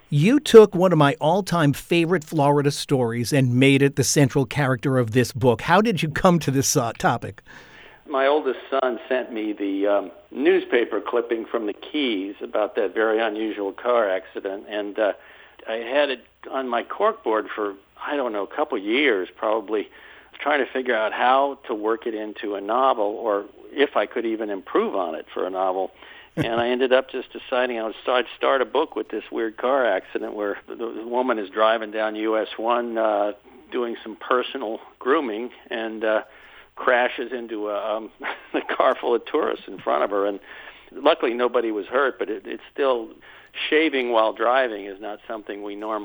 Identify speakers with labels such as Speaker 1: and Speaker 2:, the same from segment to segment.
Speaker 1: You took one of my all-time favorite Florida stories and made it the central character of this book. How did you come to this topic?
Speaker 2: My oldest son sent me the newspaper clipping from the Keys about that very unusual car accident, and I had it on my corkboard for, I don't know, a couple years, probably trying to figure out how to work it into a novel or if I could even improve on it for a novel. And I ended up just deciding I'd start a book with this weird car accident where the woman is driving down US 1 doing some personal grooming and crashes into a car full of tourists in front of her. And luckily nobody was hurt, but it's still, shaving while driving is not something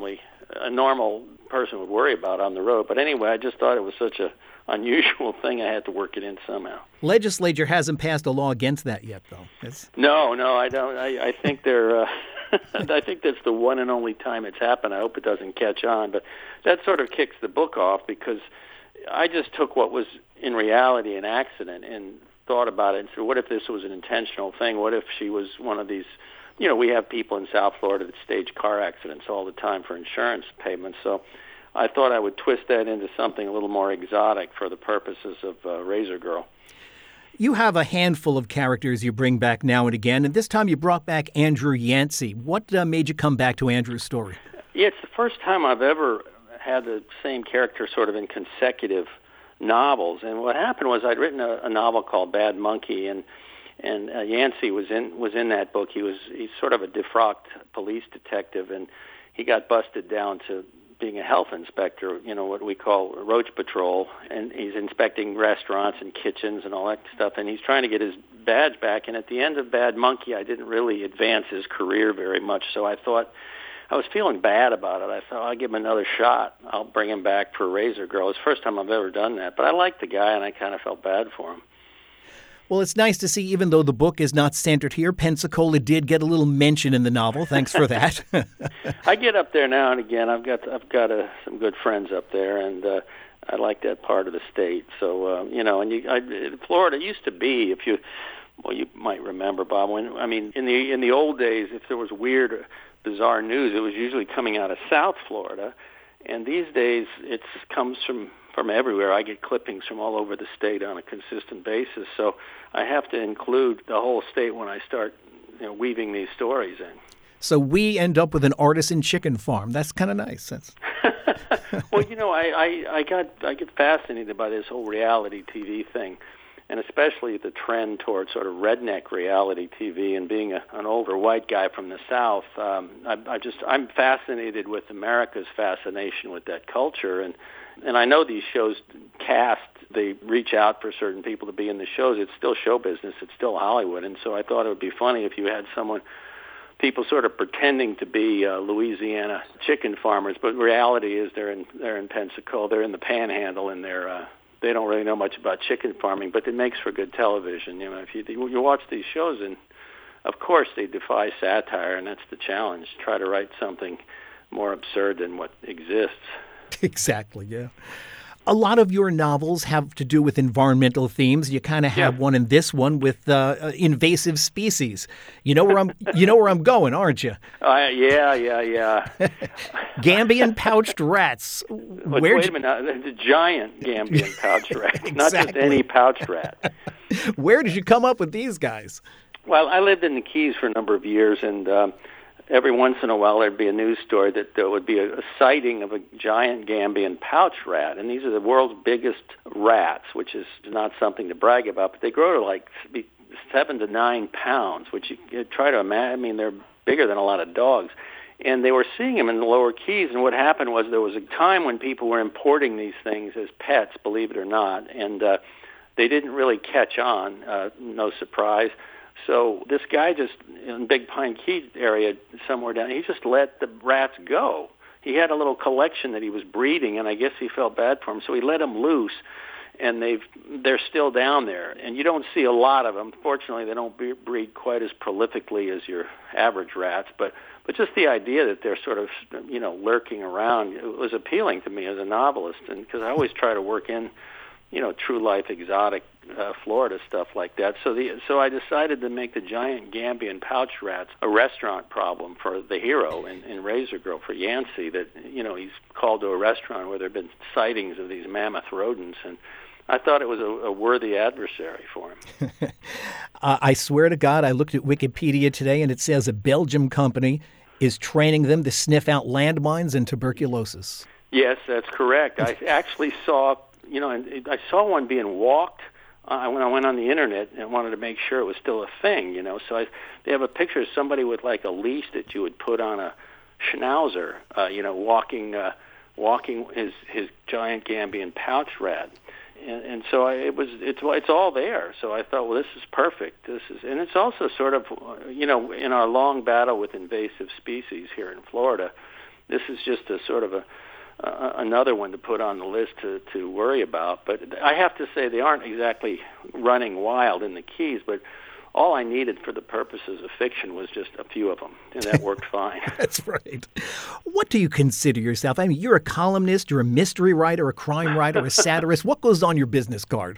Speaker 2: a normal person would worry about on the road. But anyway, I just thought it was such a unusual thing, I had to work it in somehow.
Speaker 1: Legislature hasn't passed a law against that yet, though.
Speaker 2: No, I don't. I think they're. I think that's the one and only time it's happened. I hope it doesn't catch on. But that sort of kicks the book off because I just took what was in reality an accident and thought about it and said, what if this was an intentional thing? What if she was one of these? We have people in South Florida that stage car accidents all the time for insurance payments. So I thought I would twist that into something a little more exotic for the purposes of Razor Girl.
Speaker 1: You have a handful of characters you bring back now and again, and this time you brought back Andrew Yancey. What made you come back to Andrew's story?
Speaker 2: Yeah, it's the first time I've ever had the same character sort of in consecutive novels. And what happened was I'd written a novel called Bad Monkey, and Yancey was in that book. He's sort of a defrocked police detective, and he got busted down to being a health inspector, what we call roach patrol, and he's inspecting restaurants and kitchens and all that stuff, and he's trying to get his badge back. And at the end of Bad Monkey, I didn't really advance his career very much, so I thought, I was feeling bad about it. I thought, I'll give him another shot. I'll bring him back for Razor Girl. It's the first time I've ever done that, but I liked the guy, and I kind of felt bad for him.
Speaker 1: Well, it's nice to see, even though the book is not centered here, Pensacola did get a little mention in the novel. Thanks for that.
Speaker 2: I get up there now and again. I've got some good friends up there, and I like that part of the state. So Florida used to be, you might remember, Bob. In the old days, if there was weird, bizarre news, it was usually coming out of South Florida, and these days it comes from everywhere. I get clippings from all over the state on a consistent basis, so I have to include the whole state when I start weaving these stories in.
Speaker 1: So we end up with an artisan chicken farm. That's kind of nice.
Speaker 2: Well, I get fascinated by this whole reality TV thing, and especially the trend towards sort of redneck reality TV. And being an older white guy from the South, I'm fascinated with America's fascination with that culture. And I know these shows they reach out for certain people to be in the shows. It's still show business. It's still Hollywood. And so I thought it would be funny if you had people sort of pretending to be Louisiana chicken farmers, but reality is they're in Pensacola, they're in the Panhandle, and they don't really know much about chicken farming, but it makes for good television. If you watch these shows, and of course they defy satire, and that's the challenge. Try to write something more absurd than what exists.
Speaker 1: Exactly, yeah. A lot of your novels have to do with environmental themes. You kind of have one in this one with invasive species. You know where I'm going, aren't you?
Speaker 2: Yeah.
Speaker 1: Gambian pouched rats.
Speaker 2: Wait a minute, the giant Gambian pouched rat, exactly. Not just any pouched rat.
Speaker 1: Where did you come up with these guys?
Speaker 2: Well, I lived in the Keys for a number of years, and every once in a while there'd be a news story that there would be a sighting of a giant Gambian pouch rat. And these are the world's biggest rats, which is not something to brag about, but they grow to like 7 to 9 pounds, which you try to imagine. They're bigger than a lot of dogs. And they were seeing them in the lower Keys, and what happened was there was a time when people were importing these things as pets, believe it or not, and they didn't really catch on, no surprise. So this guy just, in Big Pine Key area somewhere down, he just let the rats go. He had a little collection that he was breeding, and I guess he felt bad for them, so he let them loose, and they're still down there. And you don't see a lot of them. Fortunately, they don't breed quite as prolifically as your average rats, but just the idea that they're sort of, lurking around, it was appealing to me as a novelist, and because I always try to work in true life exotic Florida stuff like that. So I decided to make the giant Gambian pouch rats a restaurant problem for the hero in Razor Girl, for Yancey, that he's called to a restaurant where there have been sightings of these mammoth rodents, and I thought it was a worthy adversary for him.
Speaker 1: I swear to God, I looked at Wikipedia today, and it says a Belgium company is training them to sniff out landmines and tuberculosis. Yes, that's correct. I actually saw, I saw one being walked when I went on the internet and wanted to make sure it was still a thing, So they have a picture of somebody with like a leash that you would put on a schnauzer, walking his giant Gambian pouch rat. And so it's all there. So I thought, well, this is perfect. And it's also sort of, in our long battle with invasive species here in Florida, this is just a sort of another one to put on the list to worry about. But I have to say they aren't exactly running wild in the Keys, but all I needed for the purposes of fiction was just a few of them, and that worked fine. That's right. What do you consider yourself? I mean, you're a columnist, you're a mystery writer, a crime writer, a satirist. What goes on your business card?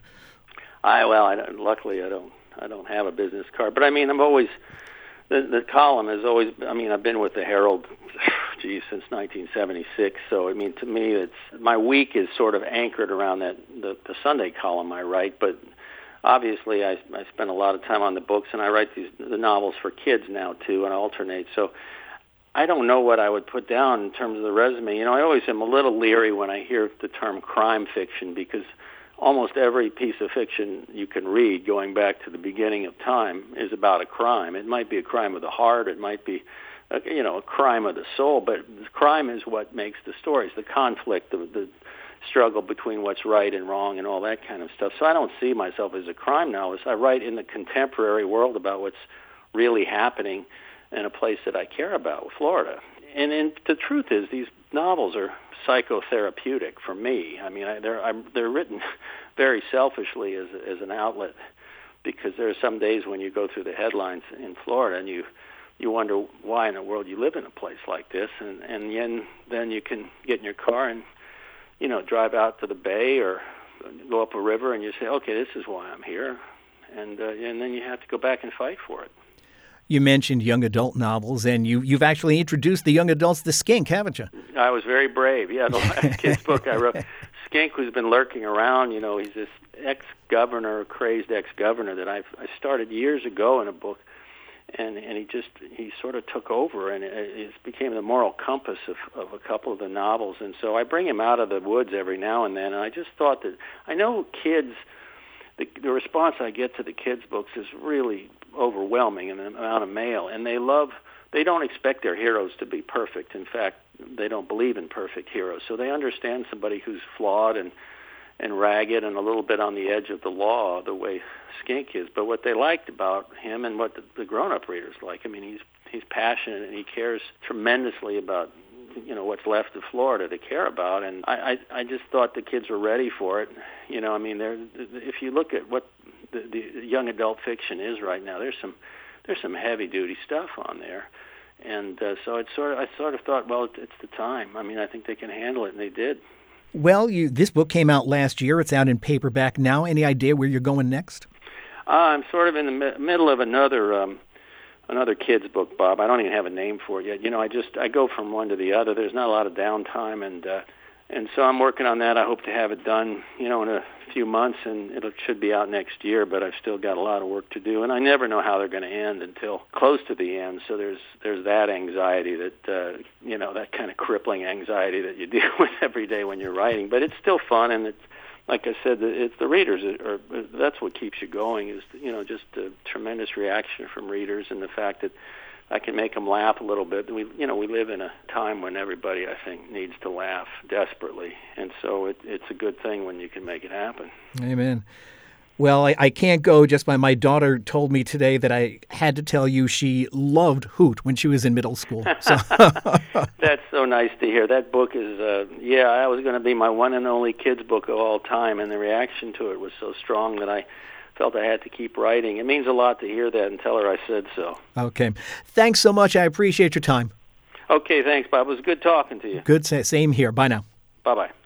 Speaker 2: Luckily, I don't have a business card, but I mean, I'm always the column is always. I mean, I've been with the Herald, since 1976. So I mean, to me, my week is sort of anchored around the Sunday column I write, but. Obviously, I spend a lot of time on the books, and I write the novels for kids now, too, and I alternate. So I don't know what I would put down in terms of the resume. I always am a little leery when I hear the term crime fiction, because almost every piece of fiction you can read, going back to the beginning of time, is about a crime. It might be a crime of the heart. It might be, a crime of the soul. But crime is what makes the stories, the conflict, the struggle between what's right and wrong and all that kind of stuff. So I don't see myself as a crime novelist. I write in the contemporary world about what's really happening in a place that I care about, Florida. And the truth is, these novels are psychotherapeutic for me. I mean, they're written very selfishly as an outlet, because there are some days when you go through the headlines in Florida and you wonder why in the world you live in a place like this, and then you can get in your car and drive out to the bay or go up a river, and you say, okay, this is why I'm here, and then you have to go back and fight for it.
Speaker 1: You mentioned young adult novels, and you've actually introduced the young adults to Skink, haven't you?
Speaker 2: I was very brave. Yeah, the last kid's book I wrote, Skink, who's been lurking around, he's this crazed ex-governor that I started years ago in a book, and he sort of took over, and it became the moral compass of a couple of the novels. And so I bring him out of the woods every now and then, and I just thought that I know kids, the response I get to the kids' books is really overwhelming in the amount of mail, and they don't expect their heroes to be perfect. In fact, they don't believe in perfect heroes, so they understand somebody who's flawed and ragged and a little bit on the edge of the law, the way Skink is. But what they liked about him, and what the grown-up readers like, I mean, he's passionate and he cares tremendously about what's left of Florida to care about, and I just thought the kids were ready for it. I mean, if you look at what the young adult fiction is right now, there's some heavy-duty stuff on there, and so I sort of thought, well, it's the time. I mean, I think they can handle it, and they did.
Speaker 1: Well, this book came out last year. It's out in paperback now. Any idea where you're going next?
Speaker 2: I'm sort of in the middle of another kid's book, Bob. I don't even have a name for it yet. I go from one to the other. There's not a lot of downtime, and so I'm working on that. I hope to have it done, in a few months, and it should be out next year. But I've still got a lot of work to do, and I never know how they're going to end until close to the end. So there's that anxiety that that kind of crippling anxiety that you deal with every day when you're writing. But it's still fun, and it's like I said, it's the readers that's what keeps you going. Is just a tremendous reaction from readers, and the fact that I can make them laugh a little bit. We live in a time when everybody, I think, needs to laugh desperately, and so it's a good thing when you can make it happen.
Speaker 1: Amen. Well, I can't go just by my daughter told me today that I had to tell you she loved Hoot when she was in middle school. So.
Speaker 2: That's so nice to hear. That book is, I was going to be my one and only kids book of all time, and the reaction to it was so strong that I felt I had to keep writing. It means a lot to hear that and tell her I said so.
Speaker 1: Okay. Thanks so much. I appreciate your time.
Speaker 2: Okay, thanks, Bob. It was good talking to you.
Speaker 1: Good. Same here. Bye now.
Speaker 2: Bye-bye.